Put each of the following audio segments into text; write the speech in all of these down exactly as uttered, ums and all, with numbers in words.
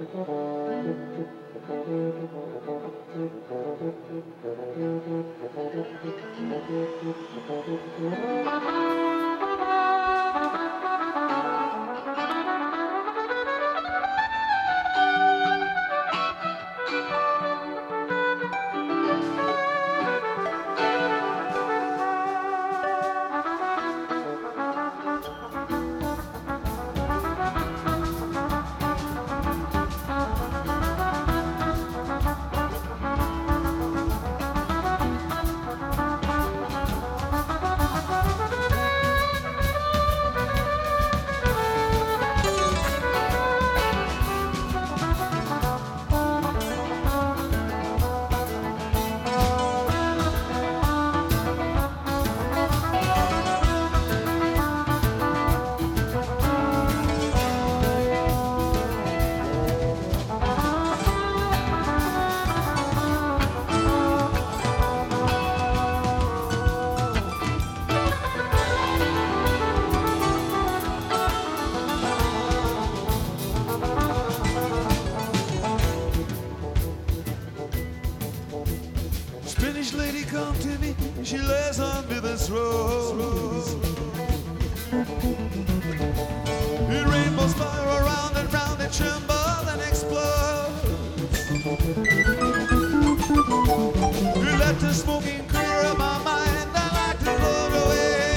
Spanish lady come to me, she lays on me this rose. The rainbows fire around and round and tremble and explode. You let the smoking clear my mind, I like to float away.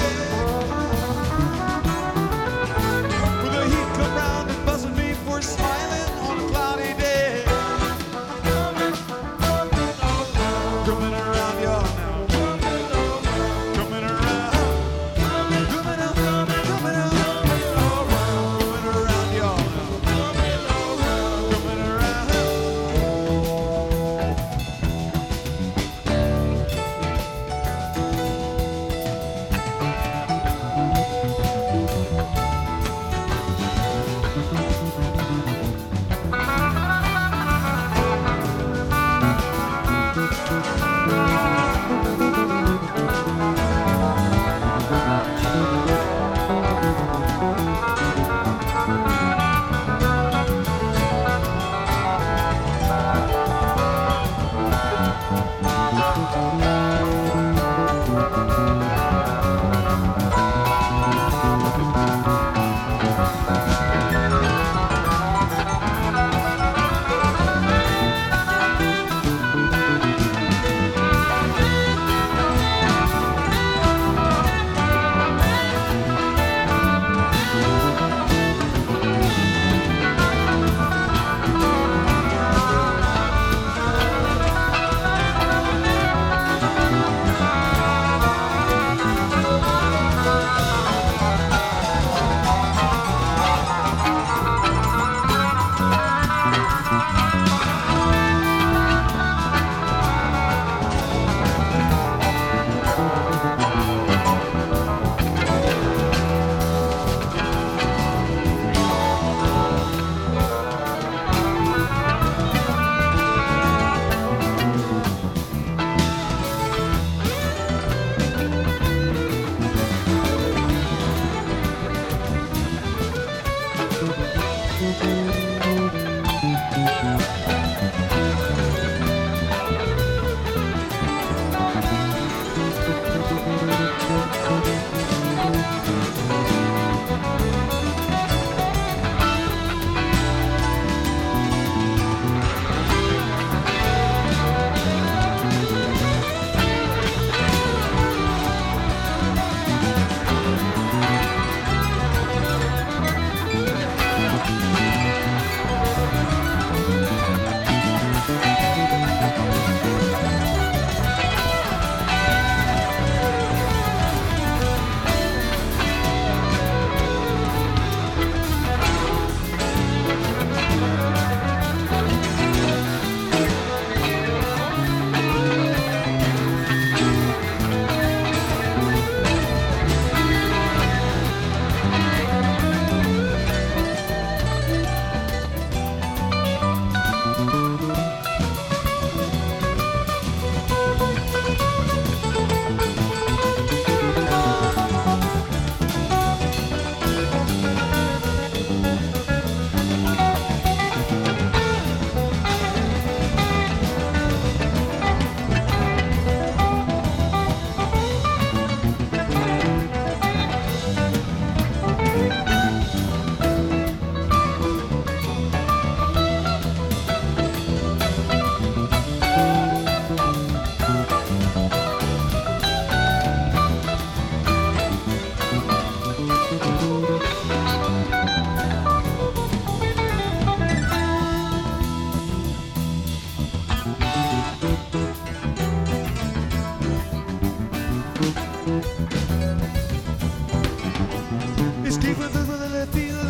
When the heat come round and buzzing me for smiling on a cloudy day. Coming around y'all now. Coming around. Coming up, coming up. Coming around y'all now.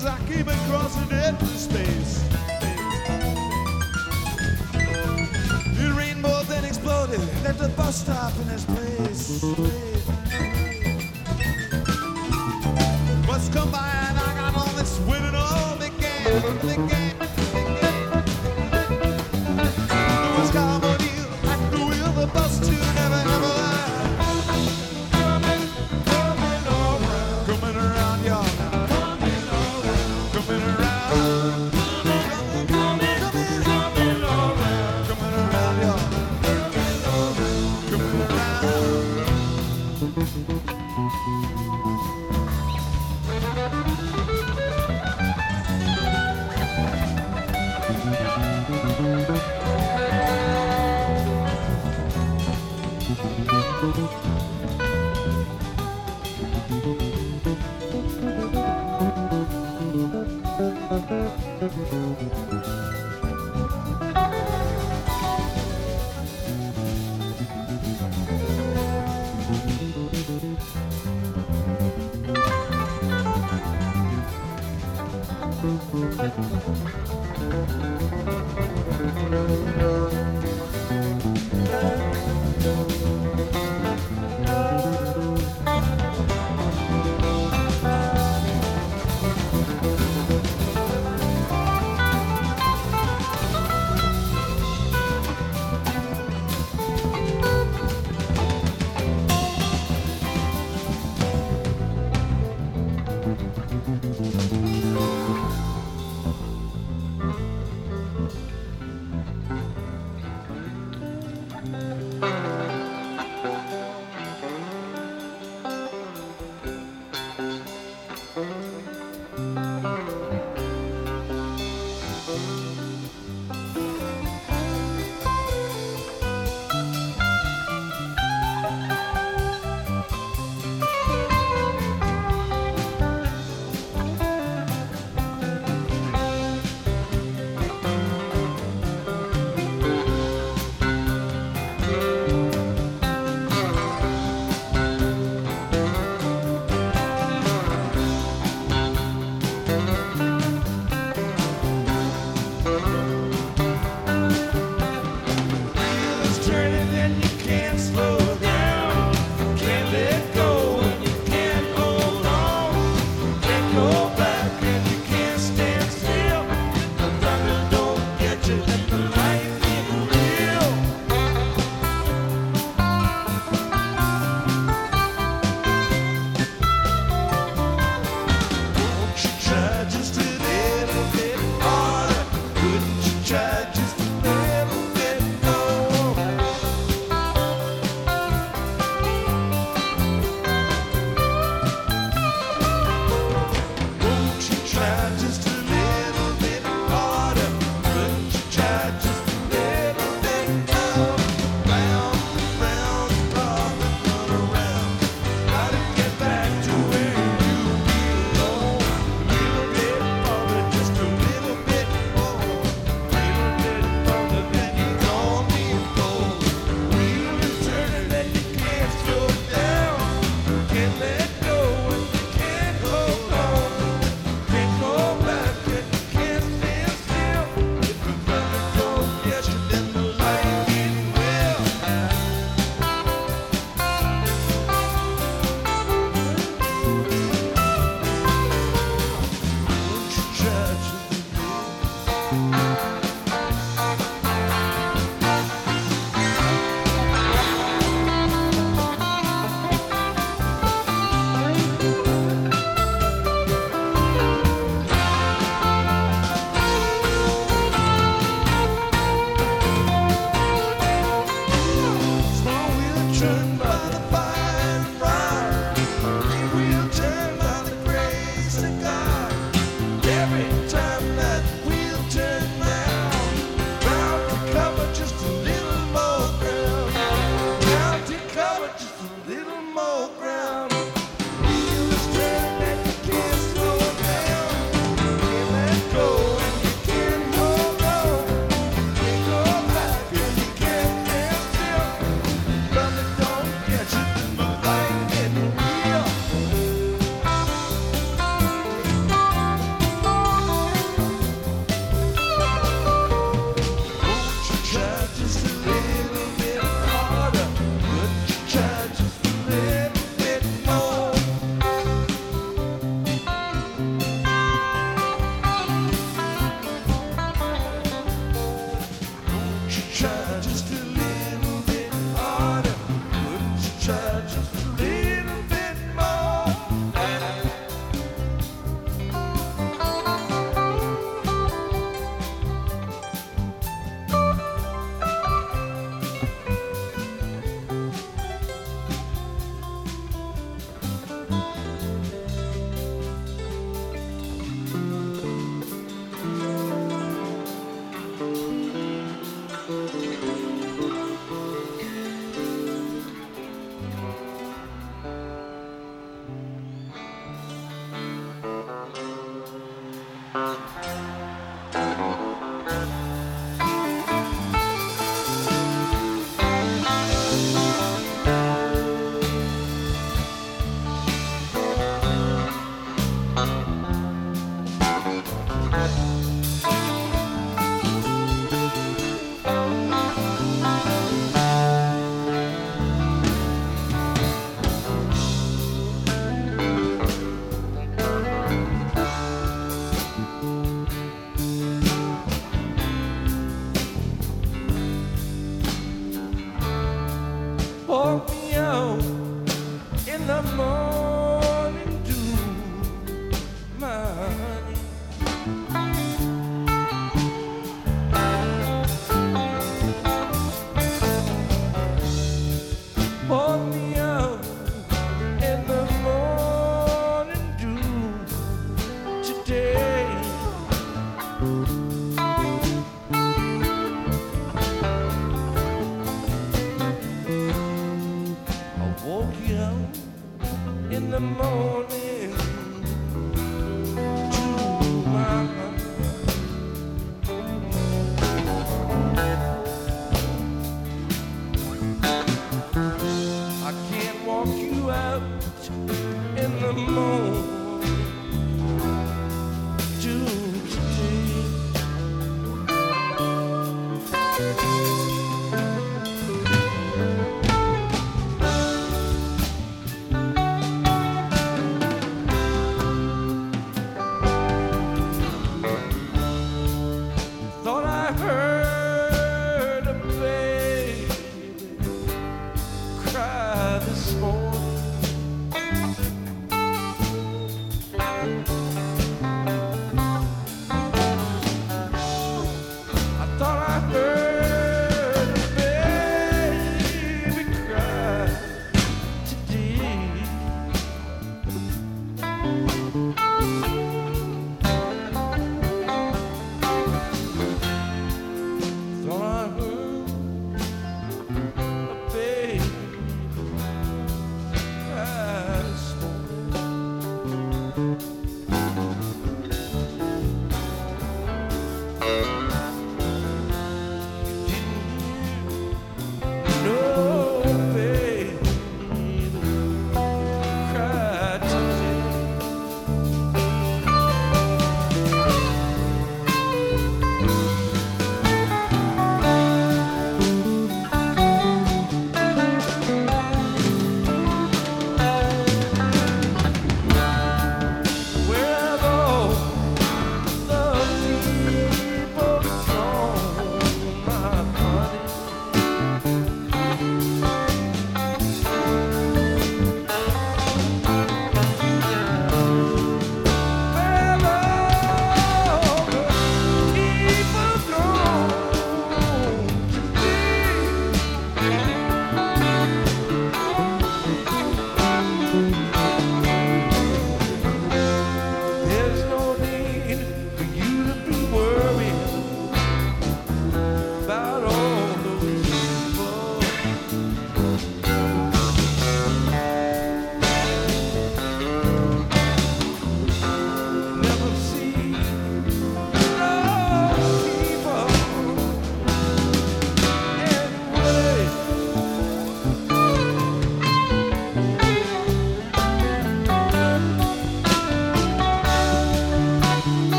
as I came across it into space. The rainbow then exploded, left the bus stop in its place. Bus come by and I got on this when it all began. began. There was Carbondale at the wheel, the bus too never, never lied. Coming, coming around, coming around, y'all now. Coming around, coming around. Coming, coming, coming, coming around, coming around, y'all. Coming around, coming around. Hold me out in the morning dew, my honey.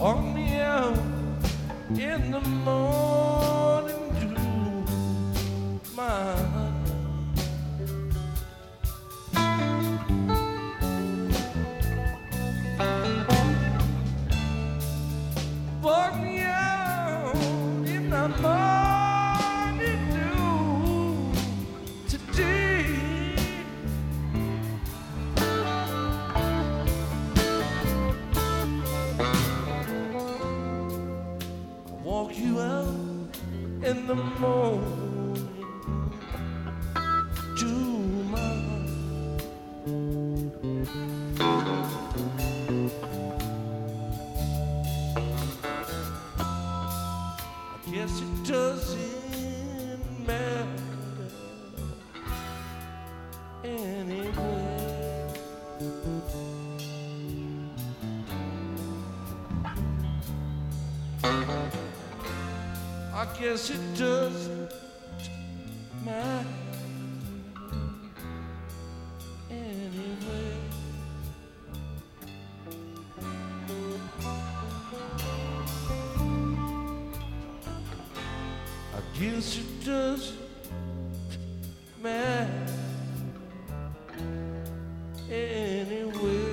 walk me out in the morning dew, my honey. Walk me out in the morning dew today. Walk you out in the morning to my I guess it doesn't matter anyway. I guess it doesn't matter anyway. I guess it doesn't matter anyway.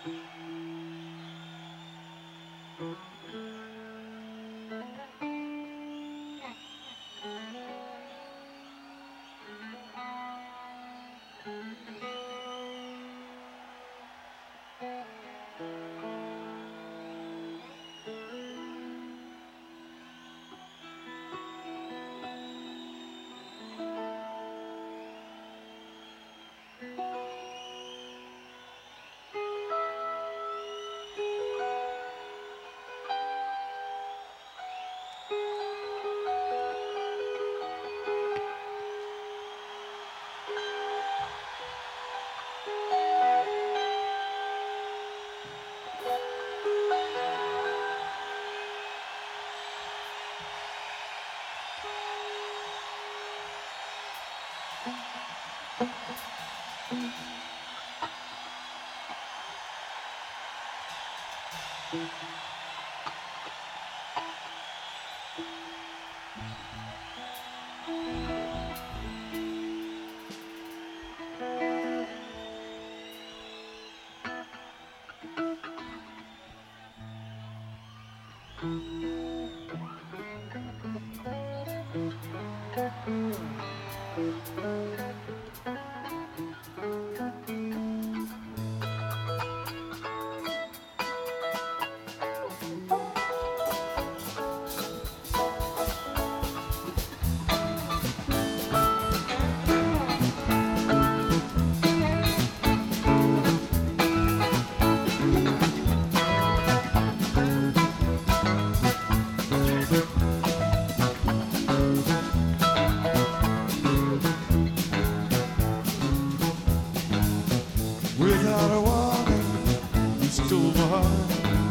Without a warning, you stole my heart,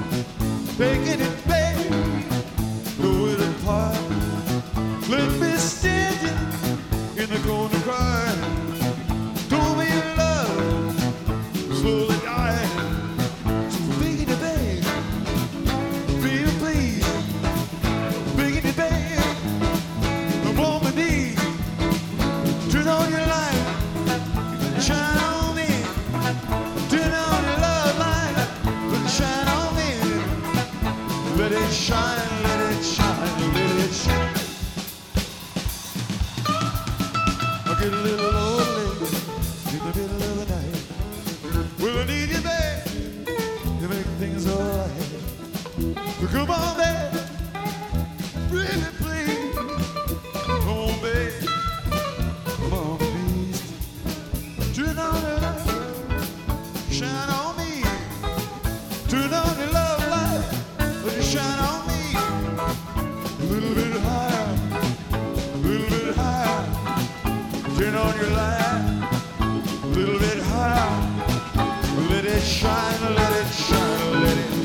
making it bad, throw it apart. Left me standing in the corner crying. Told me your love slowly dying. So begging you, babe, baby, please, begging you, babe, I'm on my knees. Turn on your light, shine on me. Turn on your love light, let it shine on me. Let it shine, let it shine, let it shine. I get a little lonely in the middle of the night. Well, I need you, babe, to make things alright. So come on, babe, really please. Come on, babe, come on, please. Turn on your light, shine on me. Turn on your love light, let it shine on me. A little bit higher, a little bit higher. Turn on your light, a little bit higher. Let it shine, let it shine, let it.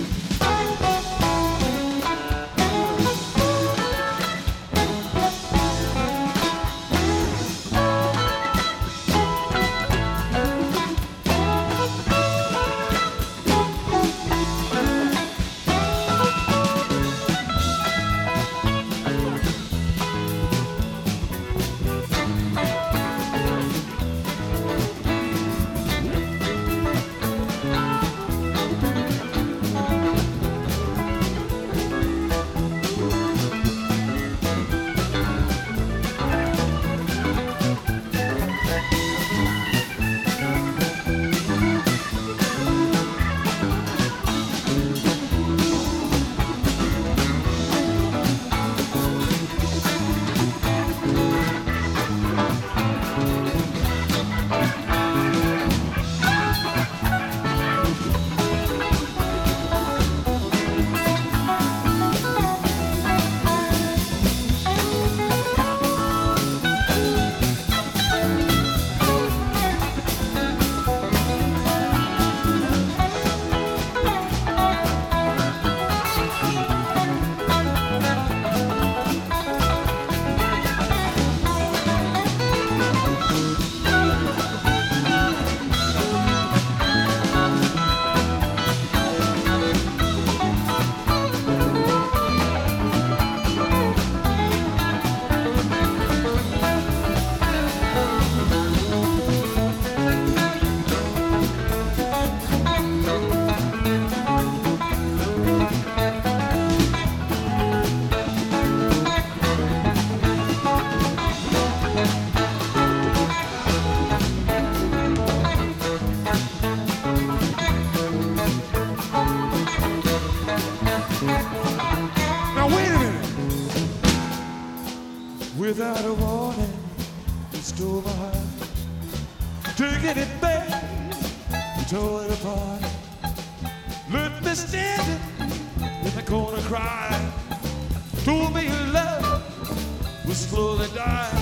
Without a warning, it stole my heart. Taking it back, you tore it apart. Let me stand in the corner crying. Told me your love was slowly dying.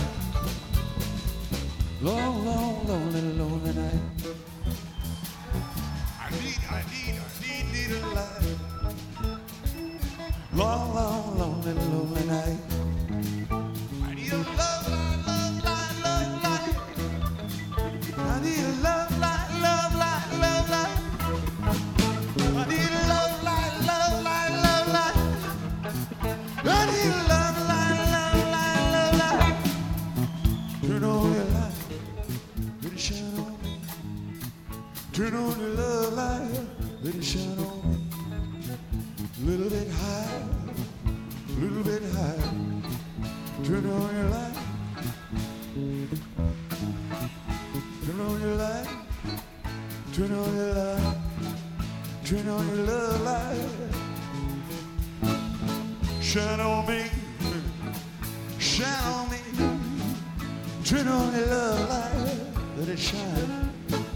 Long, long, lonely, lonely night. I need, I need, I need, need a light. Long, long, lonely, lonely night. I need a love, light, love, light, love, light. I need a love, light, love, light, love, light. I need a love, light, love, light, love, light. I need a love, light, love, light, love, light. Turn on your light, let it shine on me. Turn on your love light, let it shine on me. A little bit high, a little bit high. Turn on your light. Turn on your light. Turn on your light. Turn on your love light. Shine on me. Shine on me. Turn on your love light. Let it shine.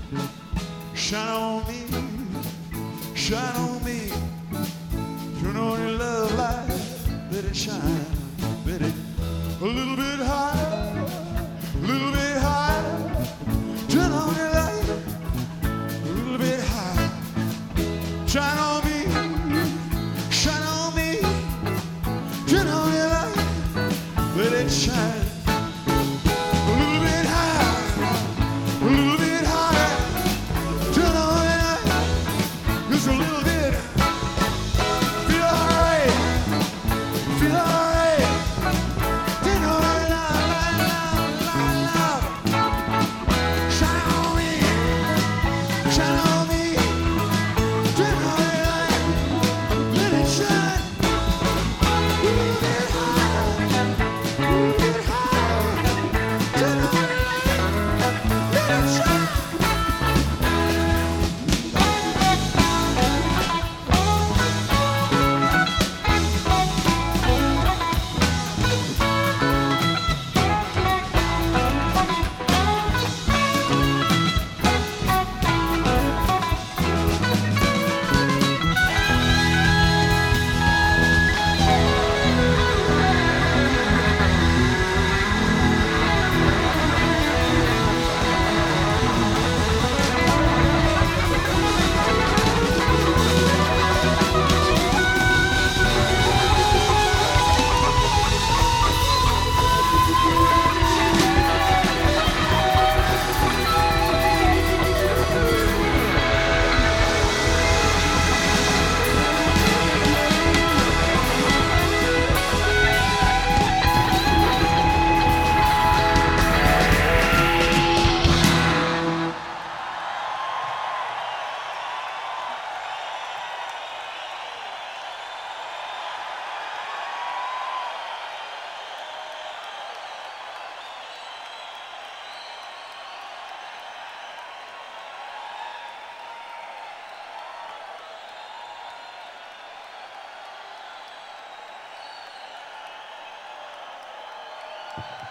Shine on me. Shine on me. Turn on your love light. Let it shine. Let it a little bit higher, a little bit higher. Turn on your light, a little bit higher. Shine on me, shine on me. Turn on your light, let it shine. A little bit higher, a little bit higher. Turn on your light, just a little bit. Feel alright, feel alright. You